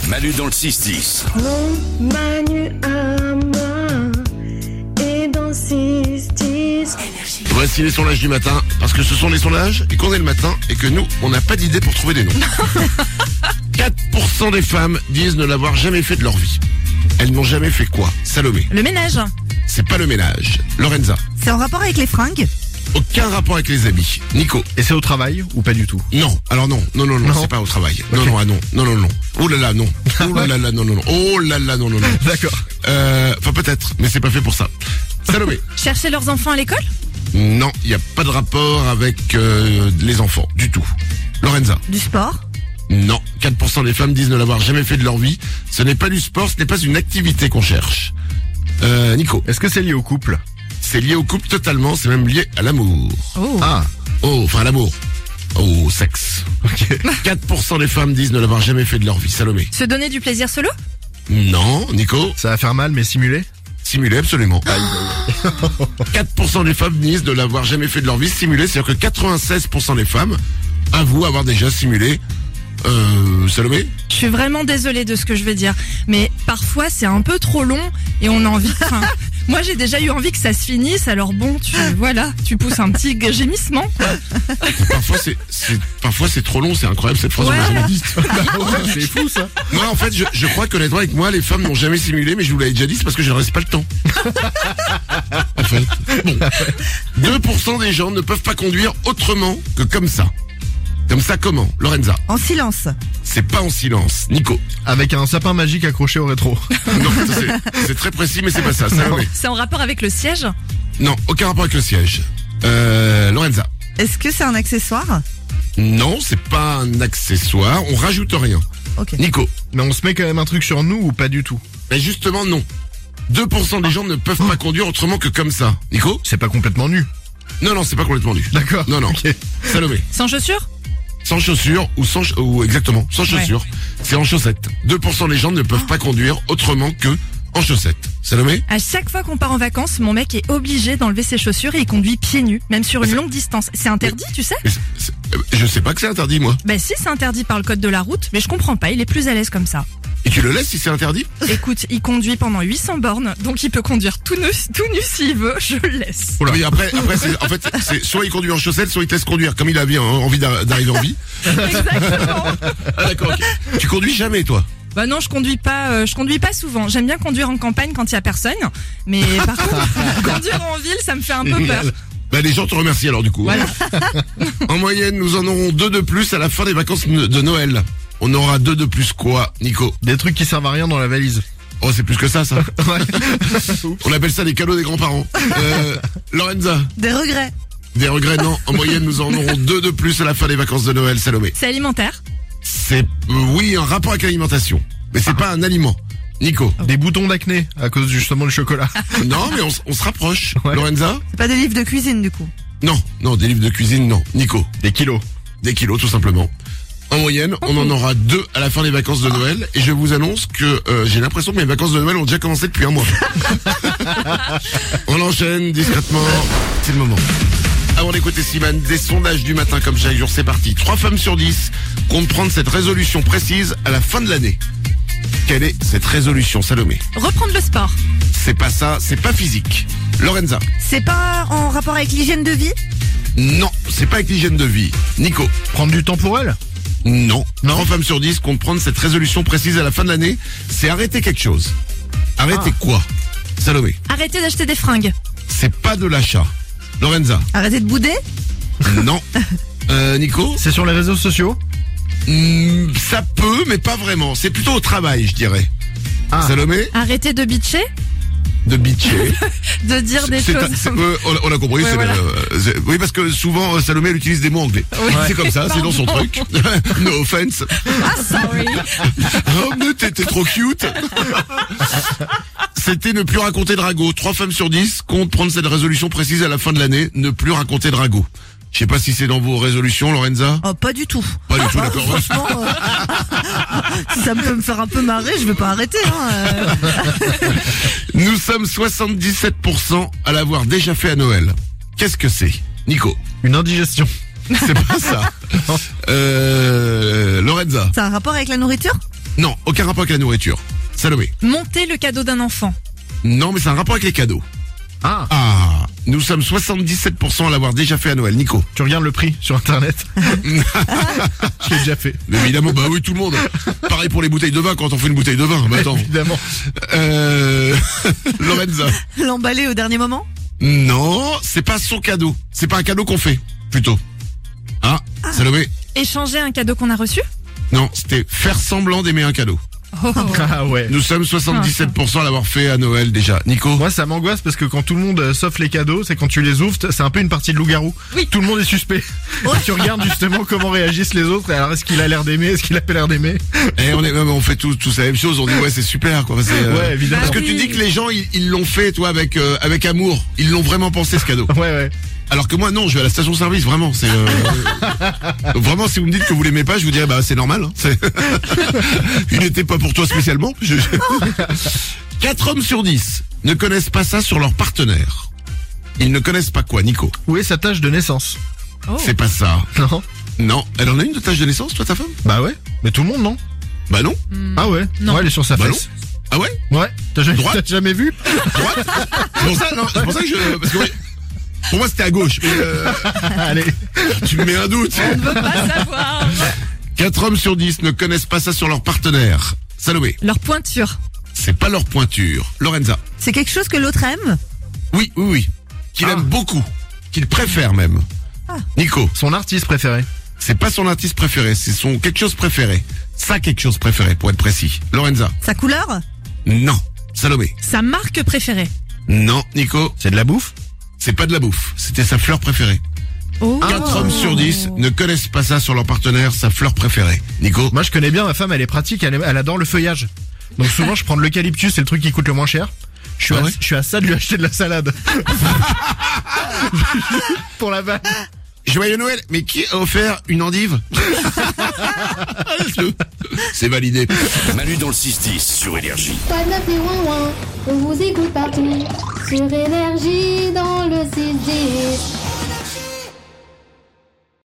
Manu dans le 6-10. Mon Manu à moi et dans 6-10. Voici les sondages du matin, parce que ce sont les sondages et qu'on est le matin et que nous, on n'a pas d'idée pour trouver des noms. 4% des femmes disent ne l'avoir jamais fait de leur vie. Elles n'ont jamais fait quoi? Salomé. Le ménage. C'est pas le ménage. Lorenza. C'est en rapport avec les fringues? Aucun rapport avec les habits. Nico. Et c'est au travail ou pas du tout? Non. Alors non, c'est pas au travail. Non, Ok. non. Oh là là, non. Oh là là, non. Oh là là, non. D'accord. Enfin peut-être, mais c'est pas fait pour ça. Salomé. Chercher leurs enfants à l'école? Non, il n'y a pas de rapport avec les enfants, du tout. Lorenza. Du sport? Non, 4% des femmes disent ne l'avoir jamais fait de leur vie. Ce n'est pas du sport, ce n'est pas une activité qu'on cherche. Nico. Est-ce que c'est lié au couple? C'est lié au couple totalement, c'est même lié à l'amour. Oh. Ah, Oh, enfin à l'amour. Au sexe. ok. 4% des femmes disent ne l'avoir jamais fait de leur vie. Salomé. Se donner du plaisir solo? Non, Nico. Ça va faire mal mais simulé? Simulé, absolument. 4% des femmes disent ne l'avoir jamais fait de leur vie. Simulé, c'est-à-dire que 96% des femmes avouent avoir déjà simulé. Salomé. Je suis vraiment désolée de ce que je vais dire, mais parfois c'est un peu trop long et on a envie. Enfin, moi j'ai déjà eu envie que ça se finisse. Alors bon, tu pousses un petit gémissement, quoi. Parfois c'est trop long, c'est incroyable cette phrase. Ouais. On l'a jamais dit. C'est fou ça. Moi en fait je crois qu'honnêtement avec moi les femmes n'ont jamais simulé, mais je vous l'avais déjà dit, c'est parce que je ne reste pas le temps. En fait. Bon. 2% des gens ne peuvent pas conduire autrement que comme ça. Comme ça comment? Lorenza. En silence. C'est pas en silence. Nico. Avec un sapin magique accroché au rétro. Non, c'est très précis mais c'est pas ça. Salomé. C'est en rapport avec le siège? Non, aucun rapport avec le siège. Lorenza. Est-ce que c'est un accessoire? Non, c'est pas un accessoire, on rajoute rien. Ok. Nico. Mais on se met quand même un truc sur nous ou pas du tout? Mais justement non. 2% des gens ne peuvent pas conduire autrement que comme ça. Nico? C'est pas complètement nu. Non, c'est pas complètement nu. D'accord. Non. Ok. Salomé. Sans chaussures? Sans chaussures ou exactement, sans chaussures. C'est en chaussettes. 2% des gens ne peuvent pas conduire autrement que en chaussettes. Salomé? À chaque fois qu'on part en vacances, mon mec est obligé d'enlever ses chaussures et il conduit pieds nus, même sur une longue distance. C'est interdit, tu sais? Je sais pas que c'est interdit moi. Ben si, c'est interdit par le code de la route, mais je comprends pas, il est plus à l'aise comme ça. Et tu le laisses si c'est interdit? Écoute, il conduit pendant 800 bornes, donc il peut conduire tout nu s'il veut, je le laisse. Oula. Mais après c'est soit il conduit en chaussettes, soit il te laisse conduire comme il a bien envie d'arriver en vie. Exactement. Ah d'accord, ok. Tu conduis jamais toi? Bah non, je conduis pas souvent. J'aime bien conduire en campagne quand il y a personne, mais par contre, conduire en ville, ça me fait un peu peur. Bah les gens te remercient alors du coup. Voilà. En moyenne, nous en aurons 2 de plus à la fin des vacances de Noël. On aura 2 de plus quoi, Nico? Des trucs qui servent à rien dans la valise. Oh, c'est plus que ça. Ouais. On appelle ça des cadeaux des grands-parents. Lorenza. Des regrets. Des regrets, non. En moyenne, nous en aurons 2 de plus à la fin des vacances de Noël, Salomé. C'est alimentaire? C'est, oui, un rapport avec l'alimentation. Mais c'est pas un aliment. Nico. Des boutons d'acné à cause justement du chocolat. Non, mais on se rapproche. Ouais. Lorenza? C'est pas des livres de cuisine du coup. Non, des livres de cuisine, non. Nico. Des kilos. Des kilos, tout simplement. En moyenne, on en aura 2 à la fin des vacances de Noël. Et je vous annonce que j'ai l'impression que mes vacances de Noël ont déjà commencé depuis un mois. On enchaîne discrètement. C'est le moment. Avant d'écouter Simane, des sondages du matin comme chaque jour, c'est parti. 3 femmes sur 10 comptent prendre cette résolution précise à la fin de l'année. Quelle est cette résolution, Salomé? Reprendre le sport? C'est pas ça, c'est pas physique. Lorenza? C'est pas en rapport avec l'hygiène de vie? Non, c'est pas avec l'hygiène de vie. Nico? Prendre du temps pour elle? Non. Non. 3 femmes sur 10 comptent prendre cette résolution précise à la fin de l'année. C'est arrêter quelque chose. Arrêter quoi? Salomé? Arrêter d'acheter des fringues? C'est pas de l'achat. Lorenza? Arrêtez de bouder? Non. Nico? C'est sur les réseaux sociaux? Ça peut, mais pas vraiment. C'est plutôt au travail, je dirais. Ah. Salomé? Arrêter de bitcher? De bitcher. De dire des choses. On a compris. Ouais, voilà. Oui, parce que souvent, Salomé, elle utilise des mots anglais. Oui. C'est comme ça, c'est dans son Pardon. truc. No offense. Ah, sorry. Oh, mais t'es trop cute. C'était ne plus raconter de ragots. 3 femmes sur 10 comptent prendre cette résolution précise à la fin de l'année. Ne plus raconter de ragots. Je sais pas si c'est dans vos résolutions, Lorenza. Oh, pas du tout. Pas du tout, d'accord. Franchement, si ça peut me faire un peu marrer, je vais pas arrêter. Nous sommes 77% à l'avoir déjà fait à Noël. Qu'est-ce que c'est? Nico? Une indigestion. C'est pas ça. Lorenza? Ça a un rapport avec la nourriture? Non, aucun rapport avec la nourriture. Salomé. Monter le cadeau d'un enfant. Non, mais c'est un rapport avec les cadeaux. Ah, Ah, nous sommes 77% à l'avoir déjà fait à Noël. Nico. tu regardes le prix sur internet. Je l'ai déjà fait. Évidemment, bah oui, tout le monde. Pareil pour les bouteilles de vin quand on fait une bouteille de vin. Bah attends. Évidemment. Lorenza. L'emballer au dernier moment? Non, c'est pas son cadeau. C'est pas un cadeau qu'on fait, plutôt. Ah, Salomé. Échanger un cadeau qu'on a reçu. Non, c'était faire semblant d'aimer un cadeau. Oh. Ah ouais. Nous sommes 77% à l'avoir fait à Noël déjà. Nico. Moi, ça m'angoisse parce que quand tout le monde s'offre les cadeaux, c'est quand tu les ouvres, c'est un peu une partie de loup-garou. Oui. Tout le monde est suspect. Et tu regardes justement comment réagissent les autres. Alors, est-ce qu'il a l'air d'aimer? Est-ce qu'il a pas l'air d'aimer? Et on fait tous la même chose. On dit ouais, c'est super, quoi. C'est, Ouais, évidemment. Parce que Bah tu oui. dis que les gens, ils l'ont fait, toi, avec amour. Ils l'ont vraiment pensé, ce cadeau. Ouais. Alors que moi, non, je vais à la station-service, vraiment. C'est donc vraiment, si vous me dites que vous l'aimez pas, je vous dirais, bah c'est normal. Hein. Il n'était pas pour toi spécialement. 4 hommes sur 10 ne connaissent pas ça sur leur partenaire. Ils ne connaissent pas quoi, Nico? Où est sa tâche de naissance? Oh. C'est pas ça. Non. Non, elle en a une de tâche de naissance, toi, ta femme? Bah ouais. Mais tout le monde, non? Bah non. Ah ouais. Non. Ouais, elle est sur sa Bah fesse. Ah ouais? Ouais. T'as Droite. jamais vu? Droite? C'est pour ça, non, c'est pour ça que je, parce que oui, pour moi c'était à gauche, mais Allez. tu me mets un doute. On ne veut pas savoir. 4 hommes sur 10 ne connaissent pas ça sur leur partenaire. Salomé, Leur pointure. c'est pas leur pointure. Lorenza, C'est quelque chose que l'autre aime? oui. Qu'il Ah. aime beaucoup. Qu'il préfère même. Nico, Son artiste préféré. c'est pas son artiste préféré, c'est son quelque chose préféré. Ça quelque chose préféré, pour être précis. Lorenza, Sa couleur? non. Salomé, Sa marque préférée. non. Nico, C'est de la bouffe? c'est pas de la bouffe, c'était sa fleur préférée. Oh. 4 hommes sur 10 ne connaissent pas ça sur leur partenaire, sa fleur préférée. Nico, Moi, je connais bien ma femme, elle est pratique, elle adore le feuillage. Donc souvent, je prends de l'eucalyptus, c'est le truc qui coûte le moins cher. Je suis à ça de lui acheter de la salade. Pour la vanne. joyeux Noël, mais qui a offert une endive? C'est validé. Manu dans le 6-10 sur Énergie. Pas de l'appli ouin ouin, on vous écoute partout. Sur Énergie dans le 6-10.